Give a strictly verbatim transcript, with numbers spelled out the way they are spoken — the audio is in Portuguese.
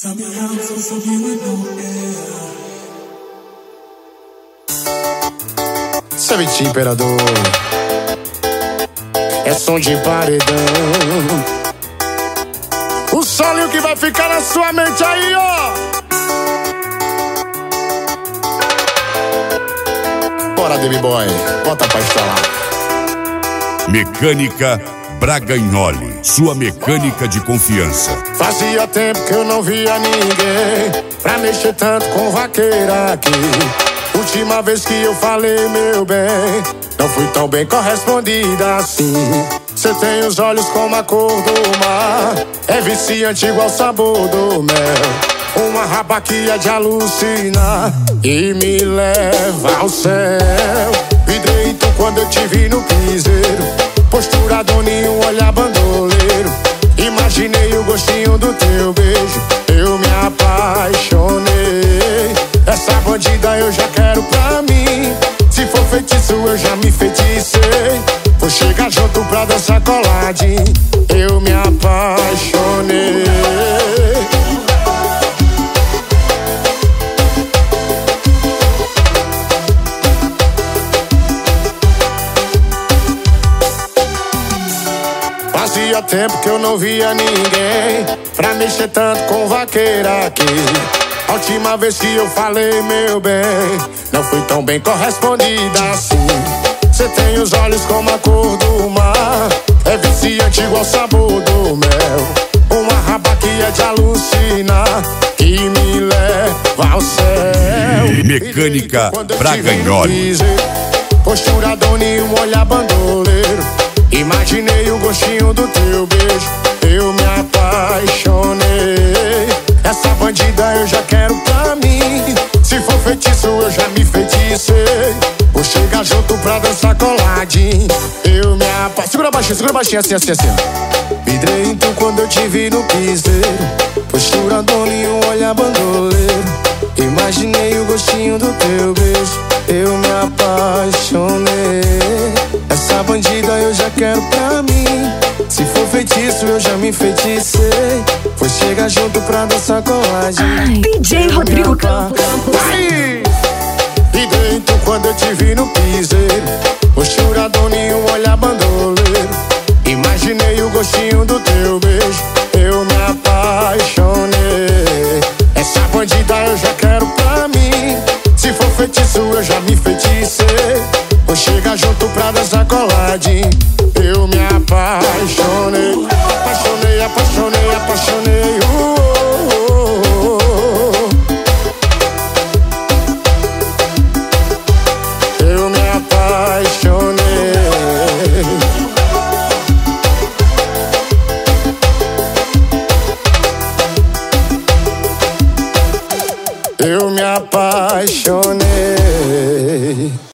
Savage Imperador é som de paredão. O solinho que vai ficar na sua mente aí, ó. Bora, Baby Boy, bota pra instalar. Mecânica Bragagnoli, sua mecânica de confiança. Fazia tempo que eu não via ninguém pra mexer tanto com vaqueira aqui. Última vez que eu falei, meu bem, não fui tão bem correspondida assim. Cê tem os olhos como a cor do mar, é viciante igual o sabor do mel. Uma raba que é de alucinar e me leva ao céu. Vidreito quando eu te vi no piseiro, postura doninho, olhar bandoleiro. Imaginei o gostinho do teu beijo, eu me apaixonei. Essa bandida eu já quero pra mim, se for feitiço eu já me feticei. Vou chegar junto pra dançar coladinho, eu me apaixonei. Fazia tempo que eu não via ninguém pra mexer tanto com vaqueira aqui. A última vez que eu falei, meu bem, não fui tão bem correspondida assim. Cê tem os olhos como a cor do mar, é viciante igual o sabor do mel. Uma raba que é de alucinar, que me leva ao céu. Mecânica Bragagnoli, postura doninho, olhar bandoleiro. Imaginei o gostinho do teu beijo, eu me apaixonei. Essa bandida eu já quero pra mim, se for feitiço eu já me feticei. Vou chegar junto pra dançar coladinho, eu me apaixonei. Segura baixinho, segura baixinho, assim, assim, assim. Vidrei então quando eu te vi no piseiro, postura doninho, olhar bandoleiro. Imaginei o gostinho do teu beijo, eu me apaixonei. Essa bandida eu já quero pra mim, se for feitiço eu já me feticei. Vou chegar junto pra dançar coladinho. D J Rodrigo Campos. Aí! E dentro quando eu te vi no piseiro, postura doninho, olhar bandoleiro. Imaginei o gostinho do teu beijo, eu me apaixonei. Essa bandida eu já quero pra mim, se for feitiço eu já me feticei. Vou chegar junto pra dançar coladinho, eu me apaixonei. Apaixonei, apaixonei, apaixonei, uh, uh, uh, uh. Eu me apaixonei. Eu me apaixonei.